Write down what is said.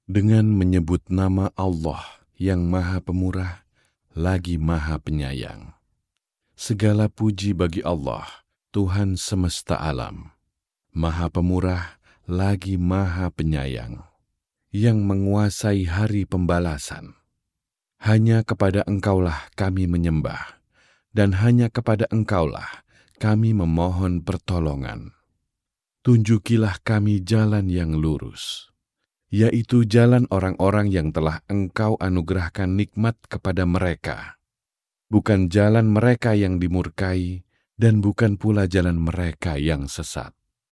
Dengan menyebut nama Allah yang Maha Pemurah lagi Maha Penyayang. Segala puji bagi Allah, Tuhan semesta alam, Maha Pemurah lagi Maha Penyayang, yang menguasai hari pembalasan. Hanya kepada Engkaulah kami menyembah, dan hanya kepada Engkaulah kami memohon pertolongan. Tunjukilah kami jalan yang lurus, yaitu jalan orang-orang yang telah Engkau anugerahkan nikmat kepada mereka, bukan jalan mereka yang dimurkai, dan bukan pula jalan mereka yang sesat.